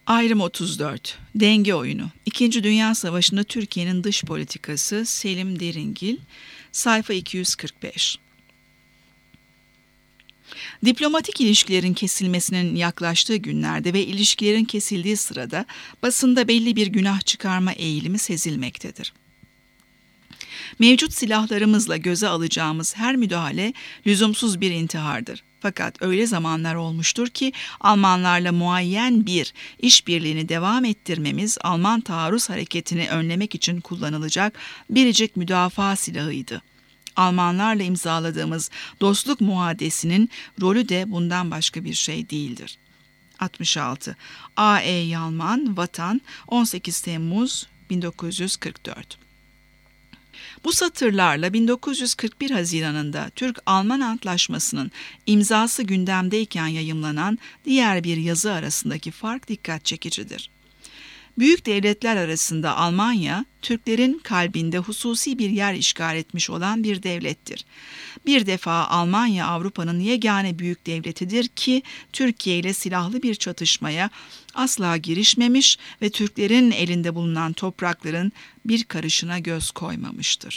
Ayrım 34. Denge oyunu. İkinci Dünya Savaşı'nda Türkiye'nin dış politikası. Selim Deringil. Sayfa 245. Diplomatik ilişkilerin kesilmesinin yaklaştığı günlerde ve ilişkilerin kesildiği sırada basında belli bir günah çıkarma eğilimi sezilmektedir. Mevcut silahlarımızla göze alacağımız her müdahale lüzumsuz bir intihardır. Fakat öyle zamanlar olmuştur ki Almanlarla muayyen bir işbirliğini devam ettirmemiz Alman taarruz hareketini önlemek için kullanılacak biricik müdafaa silahıydı. Almanlarla imzaladığımız dostluk muadesinin rolü de bundan başka bir şey değildir. 66. A.E. Yalman, Vatan, 18 Temmuz 1944. Bu satırlarla 1941 Haziran'ında Türk-Alman Antlaşması'nın imzası gündemdeyken yayımlanan diğer bir yazı arasındaki fark dikkat çekicidir. Büyük devletler arasında Almanya, Türklerin kalbinde hususi bir yer işgal etmiş olan bir devlettir. Bir defa Almanya Avrupa'nın yegane büyük devletidir ki Türkiye ile silahlı bir çatışmaya asla girişmemiş ve Türklerin elinde bulunan toprakların bir karışına göz koymamıştır.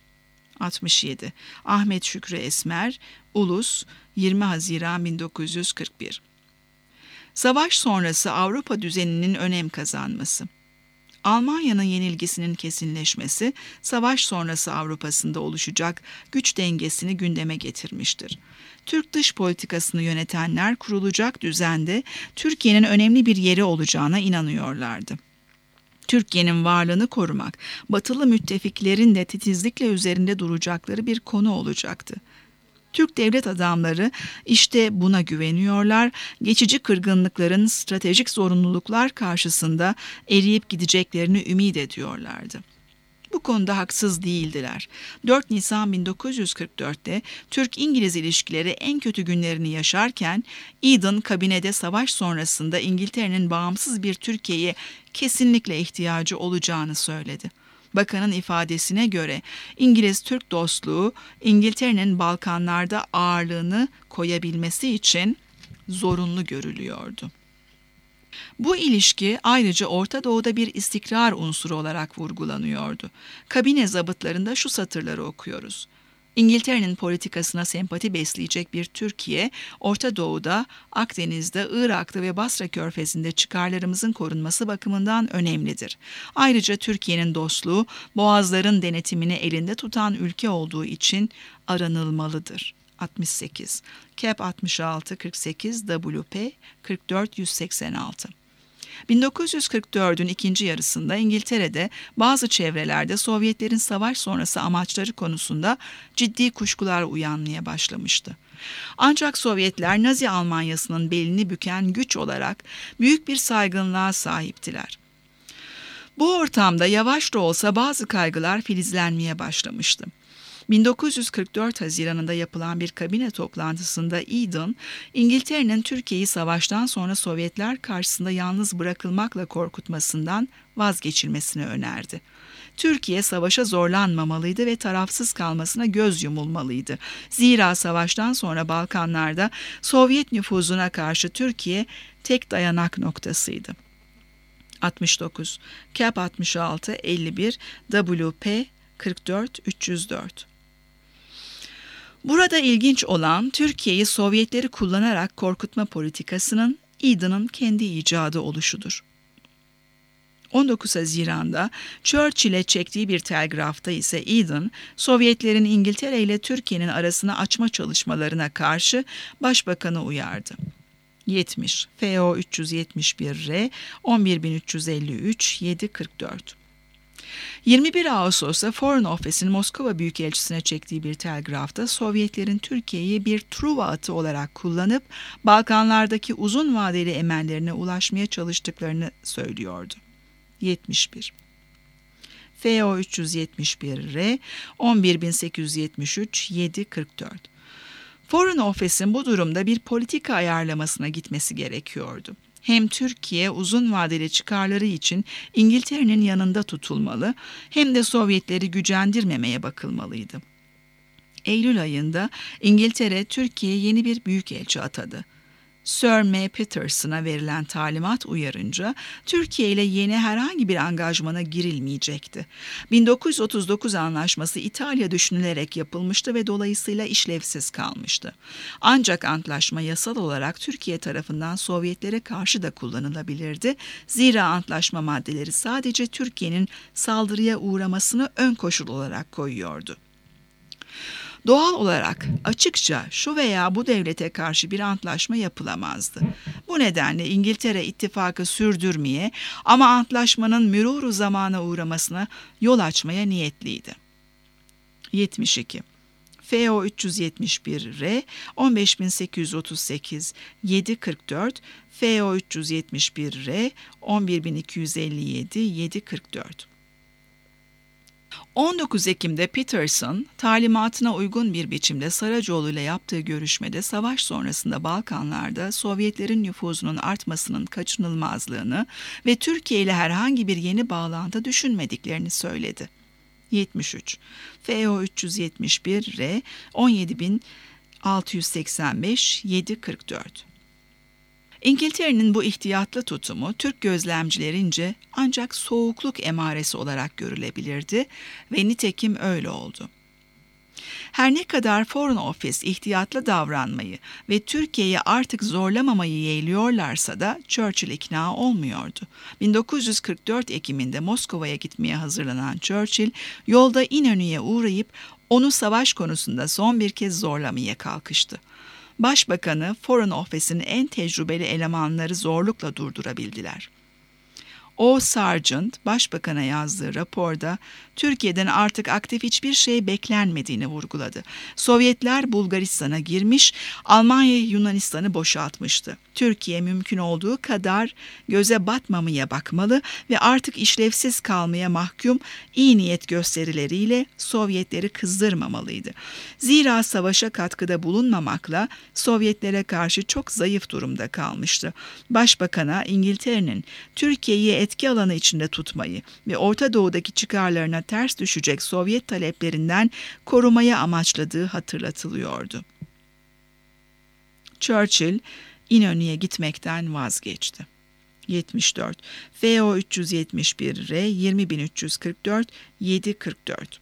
67. Ahmet Şükrü Esmer, Ulus, 20 Haziran 1941. Savaş sonrası Avrupa düzeninin önem kazanması. Almanya'nın yenilgisinin kesinleşmesi, savaş sonrası Avrupa'sında oluşacak güç dengesini gündeme getirmiştir. Türk dış politikasını yönetenler kurulacak düzende Türkiye'nin önemli bir yeri olacağına inanıyorlardı. Türkiye'nin varlığını korumak, batılı müttefiklerin de titizlikle üzerinde duracakları bir konu olacaktı. Türk devlet adamları işte buna güveniyorlar, geçici kırgınlıkların stratejik zorunluluklar karşısında eriyip gideceklerini ümit ediyorlardı. Bu konuda haksız değildiler. 4 Nisan 1944'te Türk-İngiliz ilişkileri en kötü günlerini yaşarken Eden kabinede savaş sonrasında İngiltere'nin bağımsız bir Türkiye'ye kesinlikle ihtiyacı olacağını söyledi. Bakanın ifadesine göre İngiliz-Türk dostluğu İngiltere'nin Balkanlarda ağırlığını koyabilmesi için zorunlu görülüyordu. Bu ilişki ayrıca Orta Doğu'da bir istikrar unsuru olarak vurgulanıyordu. Kabine zabıtlarında şu satırları okuyoruz. İngiltere'nin politikasına sempati besleyecek bir Türkiye, Orta Doğu'da, Akdeniz'de, Irak'ta ve Basra Körfezi'nde çıkarlarımızın korunması bakımından önemlidir. Ayrıca Türkiye'nin dostluğu, boğazların denetimini elinde tutan ülke olduğu için aranılmalıdır. 68. Cap 66 48 WP 44 186. 1944'ün ikinci yarısında İngiltere'de bazı çevrelerde Sovyetlerin savaş sonrası amaçları konusunda ciddi kuşkular uyanmaya başlamıştı. Ancak Sovyetler Nazi Almanyası'nın belini büken güç olarak büyük bir saygınlığa sahiptiler. Bu ortamda yavaş da olsa bazı kaygılar filizlenmeye başlamıştı. 1944 Haziran'ında yapılan bir kabine toplantısında Eden, İngiltere'nin Türkiye'yi savaştan sonra Sovyetler karşısında yalnız bırakılmakla korkutmasından vazgeçilmesini önerdi. Türkiye savaşa zorlanmamalıydı ve tarafsız kalmasına göz yumulmalıydı. Zira savaştan sonra Balkanlarda Sovyet nüfuzuna karşı Türkiye tek dayanak noktasıydı. 69. Cap 66 51 WP 44 304. Burada ilginç olan Türkiye'yi Sovyetleri kullanarak korkutma politikasının Eden'ın kendi icadı oluşudur. 19 Haziran'da Churchill'e çektiği bir telgrafta ise Eden, Sovyetlerin İngiltere ile Türkiye'nin arasını açma çalışmalarına karşı Başbakanı uyardı. 70. FO 371R 11353 744. 21 Ağustos'ta Foreign Office'in Moskova Büyükelçisi'ne çektiği bir telgrafta Sovyetlerin Türkiye'yi bir Truva atı olarak kullanıp Balkanlardaki uzun vadeli emellerine ulaşmaya çalıştıklarını söylüyordu. 71. FO 371R 11873 744. Foreign Office'in bu durumda bir politika ayarlamasına gitmesi gerekiyordu. Hem Türkiye uzun vadeli çıkarları için İngiltere'nin yanında tutulmalı, hem de Sovyetleri gücendirmemeye bakılmalıydı. Eylül ayında İngiltere Türkiye'ye yeni bir büyükelçi atadı. Sir M. Peterson'a verilen talimat uyarınca Türkiye ile yeni herhangi bir angajmana girilmeyecekti. 1939 anlaşması İtalya düşünülerek yapılmıştı ve dolayısıyla işlevsiz kalmıştı. Ancak antlaşma yasal olarak Türkiye tarafından Sovyetlere karşı da kullanılabilirdi. Zira antlaşma maddeleri sadece Türkiye'nin saldırıya uğramasını ön koşul olarak koyuyordu. Doğal olarak açıkça şu veya bu devlete karşı bir antlaşma yapılamazdı. Bu nedenle İngiltere ittifakı sürdürmeye ama antlaşmanın mürûr-u zamana uğramasına yol açmaya niyetliydi. 72. FO 371R 15838 744 FO 371R 11257 744. 19 Ekim'de Peterson, talimatına uygun bir biçimde Saracoğlu ile yaptığı görüşmede savaş sonrasında Balkanlarda Sovyetlerin nüfuzunun artmasının kaçınılmazlığını ve Türkiye ile herhangi bir yeni bağlantı düşünmediklerini söyledi. 73. FO 371R 17685 744. İngiltere'nin bu ihtiyatlı tutumu Türk gözlemcilerince ancak soğukluk emaresi olarak görülebilirdi ve nitekim öyle oldu. Her ne kadar Foreign Office ihtiyatlı davranmayı ve Türkiye'yi artık zorlamamayı yeğliyorlarsa da Churchill ikna olmuyordu. 1944 Ekim'inde Moskova'ya gitmeye hazırlanan Churchill, yolda İnönü'ye uğrayıp onu savaş konusunda son bir kez zorlamaya kalkıştı. Başbakanı Foreign Office'in en tecrübeli elemanları zorlukla durdurabildiler. O. Sargent, Başbakan'a yazdığı raporda Türkiye'den artık aktif hiçbir şey beklenmediğini vurguladı. Sovyetler Bulgaristan'a girmiş, Almanya Yunanistan'ı boşaltmıştı. Türkiye mümkün olduğu kadar göze batmamaya bakmalı ve artık işlevsiz kalmaya mahkum iyi niyet gösterileriyle Sovyetleri kızdırmamalıydı. Zira savaşa katkıda bulunmamakla Sovyetlere karşı çok zayıf durumda kalmıştı. Başbakan'a İngiltere'nin Türkiye'yi etki alanı içinde tutmayı ve Orta Doğu'daki çıkarlarına ters düşecek Sovyet taleplerinden korumaya amaçladığı hatırlatılıyordu. Churchill, İnönü'ye gitmekten vazgeçti. 74. FO 371R 20344 744.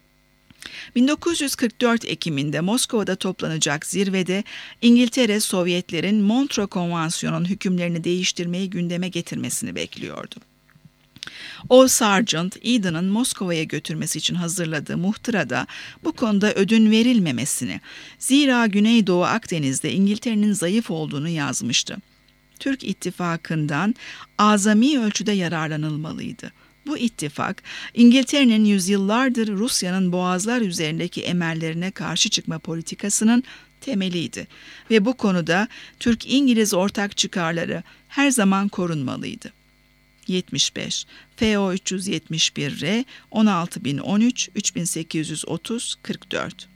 1944 Ekim'inde Moskova'da toplanacak zirvede İngiltere, Sovyetlerin Montreux Konvansiyonu'nun hükümlerini değiştirmeyi gündeme getirmesini bekliyordu. O. Sargent, Eden'ın Moskova'ya götürmesi için hazırladığı muhtırada bu konuda ödün verilmemesini, zira Güneydoğu Akdeniz'de İngiltere'nin zayıf olduğunu yazmıştı. Türk ittifakından azami ölçüde yararlanılmalıydı. Bu ittifak, İngiltere'nin yüzyıllardır Rusya'nın boğazlar üzerindeki emellerine karşı çıkma politikasının temeliydi ve bu konuda Türk-İngiliz ortak çıkarları her zaman korunmalıydı. 75. FO 371R 16013 3830 44.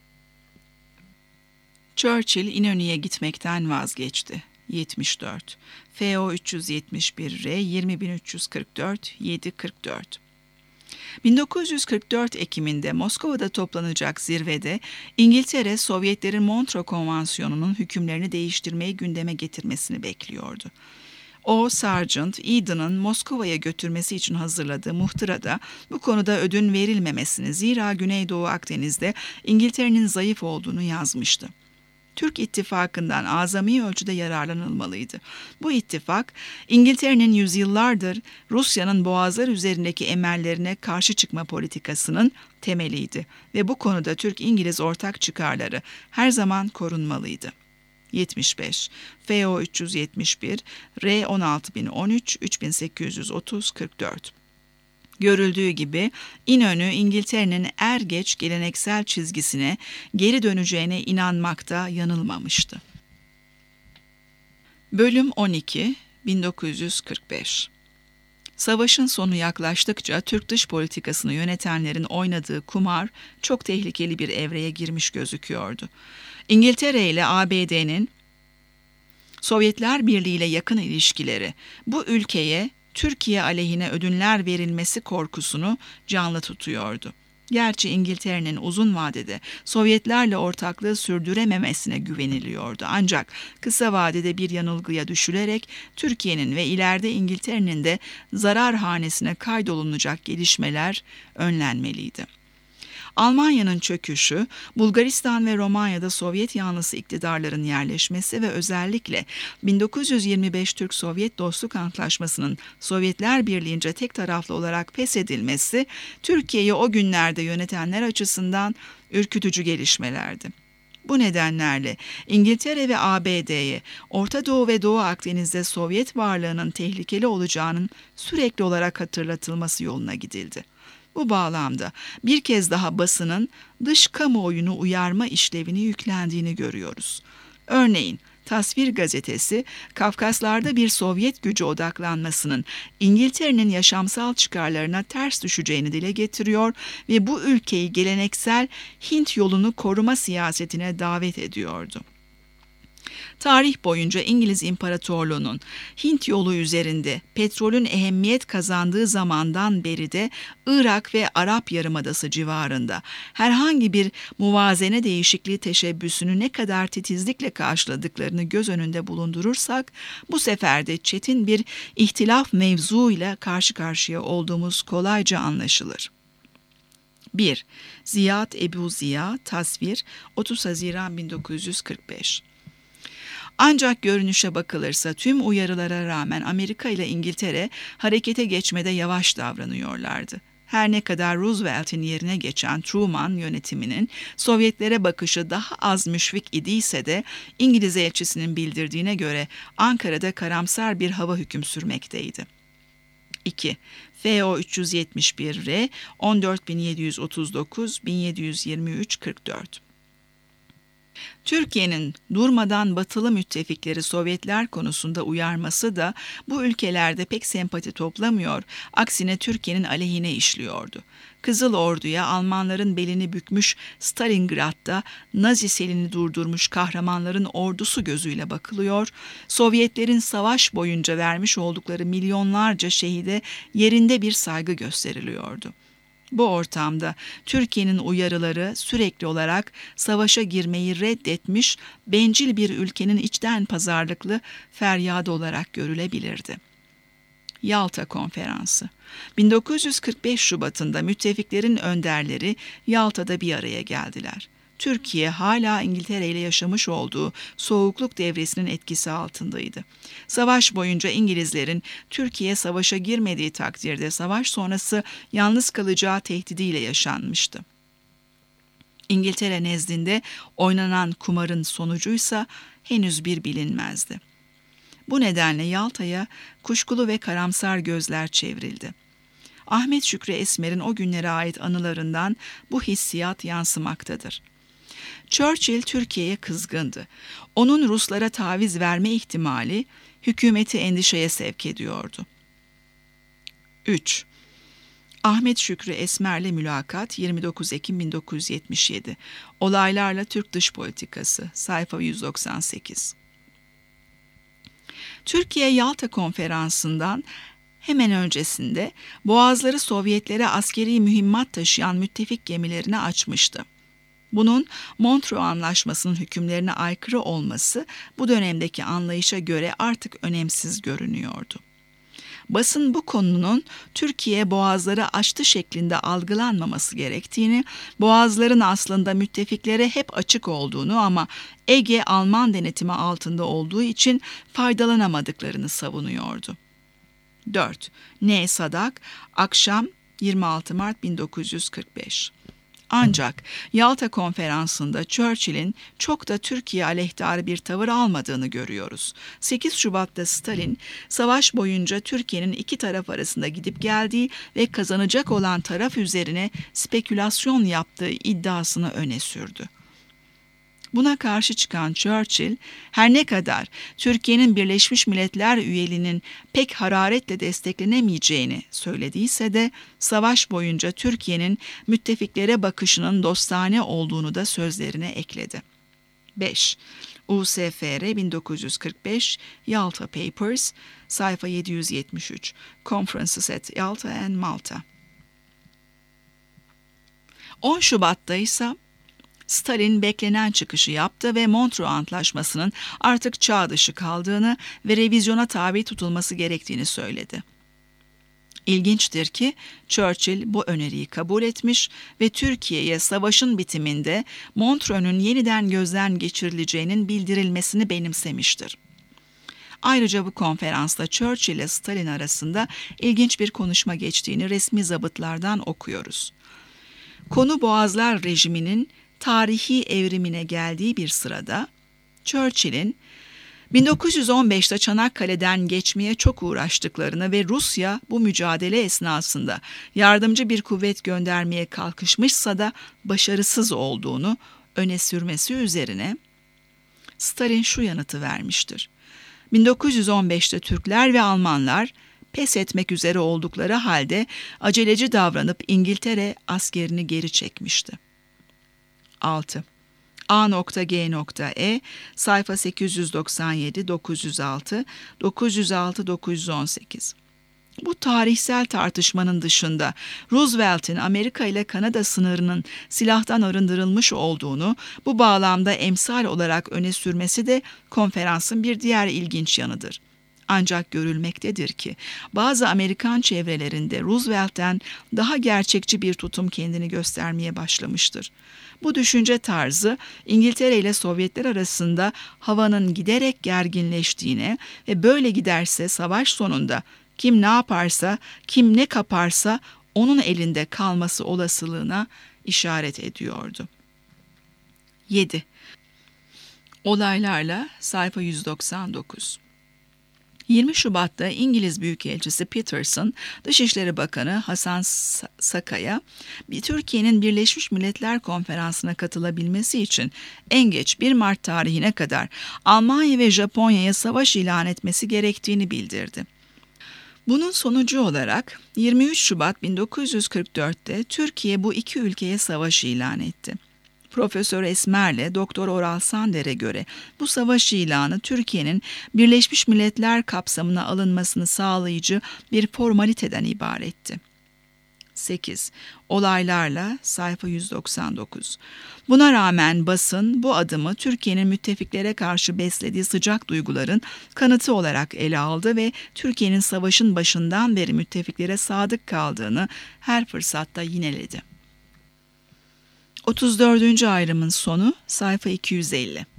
Churchill İnönü'ye gitmekten vazgeçti. 74. FO 371R 20344 744. 1944 Ekim'inde Moskova'da toplanacak zirvede İngiltere, Sovyetlerin Montreux Konvansiyonu'nun hükümlerini değiştirmeyi gündeme getirmesini bekliyordu. O. Sargent, Eden'ın Moskova'ya götürmesi için hazırladığı muhtırada bu konuda ödün verilmemesini, zira Güneydoğu Akdeniz'de İngiltere'nin zayıf olduğunu yazmıştı. Türk ittifakından azami ölçüde yararlanılmalıydı. Bu ittifak, İngiltere'nin yüzyıllardır Rusya'nın boğazlar üzerindeki emellerine karşı çıkma politikasının temeliydi ve bu konuda Türk-İngiliz ortak çıkarları her zaman korunmalıydı. 75. FO 371 R 16013 3830 44. Görüldüğü gibi İnönü İngiltere'nin er geç geleneksel çizgisine geri döneceğine inanmakta yanılmamıştı. Bölüm 12 1945. Savaşın sonu yaklaştıkça Türk dış politikasını yönetenlerin oynadığı kumar çok tehlikeli bir evreye girmiş gözüküyordu. İngiltere ile ABD'nin Sovyetler Birliği ile yakın ilişkileri bu ülkeye Türkiye aleyhine ödünler verilmesi korkusunu canlı tutuyordu. Gerçi İngiltere'nin uzun vadede Sovyetlerle ortaklığı sürdürememesine güveniliyordu. Ancak kısa vadede bir yanılgıya düşülerek Türkiye'nin ve ileride İngiltere'nin de zarar hanesine kaydolunacak gelişmeler önlenmeliydi. Almanya'nın çöküşü, Bulgaristan ve Romanya'da Sovyet yanlısı iktidarların yerleşmesi ve özellikle 1925 Türk-Sovyet Dostluk Antlaşması'nın Sovyetler Birliği'nce tek taraflı olarak feshedilmesi, Türkiye'yi o günlerde yönetenler açısından ürkütücü gelişmelerdi. Bu nedenlerle İngiltere ve ABD'ye Orta Doğu ve Doğu Akdeniz'de Sovyet varlığının tehlikeli olacağının sürekli olarak hatırlatılması yoluna gidildi. Bu bağlamda bir kez daha basının dış kamuoyunu uyarma işlevini yüklendiğini görüyoruz. Örneğin Tasvir gazetesi, Kafkaslar'da bir Sovyet gücü odaklanmasının İngiltere'nin yaşamsal çıkarlarına ters düşeceğini dile getiriyor ve bu ülkeyi geleneksel Hint yolunu koruma siyasetine davet ediyordu. Tarih boyunca İngiliz İmparatorluğu'nun Hint yolu üzerinde petrolün ehemmiyet kazandığı zamandan beri de Irak ve Arap Yarımadası civarında herhangi bir muvazene değişikliği teşebbüsünü ne kadar titizlikle karşıladıklarını göz önünde bulundurursak, bu sefer de çetin bir ihtilaf mevzuuyla karşı karşıya olduğumuz kolayca anlaşılır. 1. Ziyad Ebu Ziya, Tasvir, 30 Haziran 1945. Ancak görünüşe bakılırsa tüm uyarılara rağmen Amerika ile İngiltere harekete geçmede yavaş davranıyorlardı. Her ne kadar Roosevelt'in yerine geçen Truman yönetiminin Sovyetlere bakışı daha az müşfik idiyse de İngiliz elçisinin bildirdiğine göre Ankara'da karamsar bir hava hüküm sürmekteydi. 2. FO-371R 14739-1723-44. Türkiye'nin durmadan batılı müttefikleri Sovyetler konusunda uyarması da bu ülkelerde pek sempati toplamıyor, aksine Türkiye'nin aleyhine işliyordu. Kızıl Ordu'ya Almanların belini bükmüş Stalingrad'da Nazi selini durdurmuş kahramanların ordusu gözüyle bakılıyor, Sovyetlerin savaş boyunca vermiş oldukları milyonlarca şehide yerinde bir saygı gösteriliyordu. Bu ortamda Türkiye'nin uyarıları sürekli olarak savaşa girmeyi reddetmiş, bencil bir ülkenin içten pazarlıklı feryadı olarak görülebilirdi. Yalta Konferansı 1945 Şubat'ında müttefiklerin önderleri Yalta'da bir araya geldiler. Türkiye hala İngiltere ile yaşamış olduğu soğukluk devresinin etkisi altındaydı. Savaş boyunca İngilizlerin Türkiye savaşa girmediği takdirde savaş sonrası yalnız kalacağı tehdidiyle yaşanmıştı. İngiltere nezdinde oynanan kumarın sonucuysa henüz bir bilinmezdi. Bu nedenle Yalta'ya kuşkulu ve karamsar gözler çevrildi. Ahmet Şükrü Esmer'in o günlere ait anılarından bu hissiyat yansımaktadır. Churchill Türkiye'ye kızgındı. Onun Ruslara taviz verme ihtimali hükümeti endişeye sevk ediyordu. 3. Ahmet Şükrü Esmer'le mülakat 29 Ekim 1977. Olaylarla Türk dış politikası, sayfa 198. Türkiye Yalta Konferansı'ndan hemen öncesinde boğazları Sovyetlere askeri mühimmat taşıyan müttefik gemilerine açmıştı. Bunun Montreux Anlaşması'nın hükümlerine aykırı olması bu dönemdeki anlayışa göre artık önemsiz görünüyordu. Basın bu konunun Türkiye boğazları açtı şeklinde algılanmaması gerektiğini, boğazların aslında müttefiklere hep açık olduğunu ama Ege Alman denetimi altında olduğu için faydalanamadıklarını savunuyordu. 4. N. Sadak, akşam 26 Mart 1945. Ancak Yalta Konferansı'nda Churchill'in çok da Türkiye aleyhtarı bir tavır almadığını görüyoruz. 8 Şubat'ta Stalin, savaş boyunca Türkiye'nin iki taraf arasında gidip geldiği ve kazanacak olan taraf üzerine spekülasyon yaptığı iddiasını öne sürdü. Buna karşı çıkan Churchill, her ne kadar Türkiye'nin Birleşmiş Milletler üyeliğinin pek hararetle desteklenemeyeceğini söylediyse de savaş boyunca Türkiye'nin müttefiklere bakışının dostane olduğunu da sözlerine ekledi. 5. USFR 1945 Yalta Papers, sayfa 773, Conferences at Yalta and Malta. 10 Şubat'ta ise Stalin beklenen çıkışı yaptı ve Montreux Antlaşması'nın artık çağ dışı kaldığını ve revizyona tabi tutulması gerektiğini söyledi. İlginçtir ki Churchill bu öneriyi kabul etmiş ve Türkiye'ye savaşın bitiminde Montreux'un yeniden gözden geçirileceğinin bildirilmesini benimsemiştir. Ayrıca bu konferansta Churchill ile Stalin arasında ilginç bir konuşma geçtiğini resmi zabıtlardan okuyoruz. Konu Boğazlar rejiminin tarihi evrimine geldiği bir sırada Churchill'in 1915'te Çanakkale'den geçmeye çok uğraştıklarını ve Rusya bu mücadele esnasında yardımcı bir kuvvet göndermeye kalkışmışsa da başarısız olduğunu öne sürmesi üzerine Stalin şu yanıtı vermiştir. 1915'te Türkler ve Almanlar pes etmek üzere oldukları halde aceleci davranıp İngiltere askerini geri çekmişti. 6. A.G.E. sayfa 897, 906, 906-918. Bu tarihsel tartışmanın dışında Roosevelt'in Amerika ile Kanada sınırının silahtan arındırılmış olduğunu bu bağlamda emsal olarak öne sürmesi de konferansın bir diğer ilginç yanıdır. Ancak görülmektedir ki bazı Amerikan çevrelerinde Roosevelt'ten daha gerçekçi bir tutum kendini göstermeye başlamıştır. Bu düşünce tarzı İngiltere ile Sovyetler arasında havanın giderek gerginleştiğine ve böyle giderse savaş sonunda kim ne yaparsa, kim ne kaparsa onun elinde kalması olasılığına işaret ediyordu. 7. Olaylarla sayfa 199. 20 Şubat'ta İngiliz Büyükelçisi Peterson, Dışişleri Bakanı Hasan Saka'ya Türkiye'nin Birleşmiş Milletler Konferansı'na katılabilmesi için en geç 1 Mart tarihine kadar Almanya ve Japonya'ya savaş ilan etmesi gerektiğini bildirdi. Bunun sonucu olarak 23 Şubat 1944'te Türkiye bu iki ülkeye savaş ilan etti. Profesör Esmer'le Doktor Oral Sander'e göre bu savaş ilanı Türkiye'nin Birleşmiş Milletler kapsamına alınmasını sağlayıcı bir formaliteden ibaretti. 8. Olaylarla sayfa 199. Buna rağmen basın bu adımı Türkiye'nin müttefiklere karşı beslediği sıcak duyguların kanıtı olarak ele aldı ve Türkiye'nin savaşın başından beri müttefiklere sadık kaldığını her fırsatta yineledi. 34. ayrımın sonu sayfa 250.